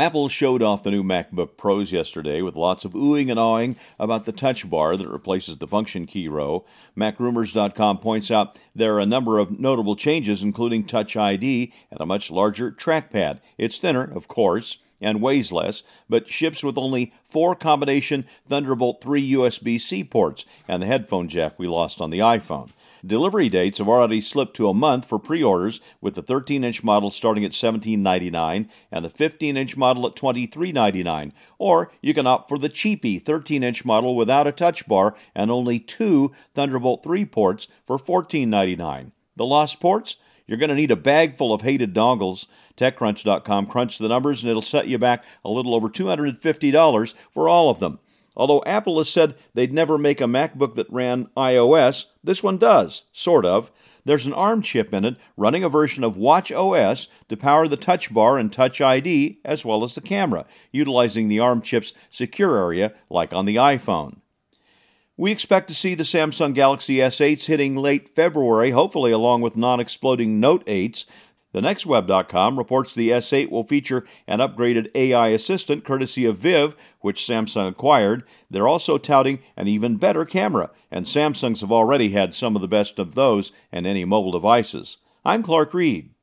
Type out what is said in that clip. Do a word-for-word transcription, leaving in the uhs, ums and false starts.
Apple showed off the new MacBook Pros yesterday with lots of oohing and awing about the touch bar that replaces the function key row. Mac Rumors dot com points out there are a number of notable changes, including Touch I D and a much larger trackpad. It's thinner, of course, and weighs less, but ships with only four combination Thunderbolt three U S B C ports and the headphone jack we lost on the iPhone. Delivery dates have already slipped to a month for pre-orders, with the thirteen-inch model starting at seventeen ninety-nine dollars and the fifteen-inch model at twenty-three ninety-nine dollars. Or you can opt for the cheapy thirteen-inch model without a touch bar and only two Thunderbolt three ports for fourteen ninety-nine dollars. The lost ports? You're going to need a bag full of hated dongles. TechCrunch dot com crunched the numbers, and it'll set you back a little over two hundred fifty dollars for all of them. Although Apple has said they'd never make a MacBook that ran iOS, this one does, sort of. There's an ARM chip in it running a version of watchOS to power the Touch Bar and Touch I D, as well as the camera, utilizing the ARM chip's secure area like on the iPhone. We expect to see the Samsung Galaxy S eights hitting late February, hopefully along with non-exploding Note eights. The Next Web dot com reports the S eight will feature an upgraded A I assistant courtesy of Viv, which Samsung acquired. They're also touting an even better camera, and Samsungs have already had some of the best of those in any mobile devices. I'm Clark Reed.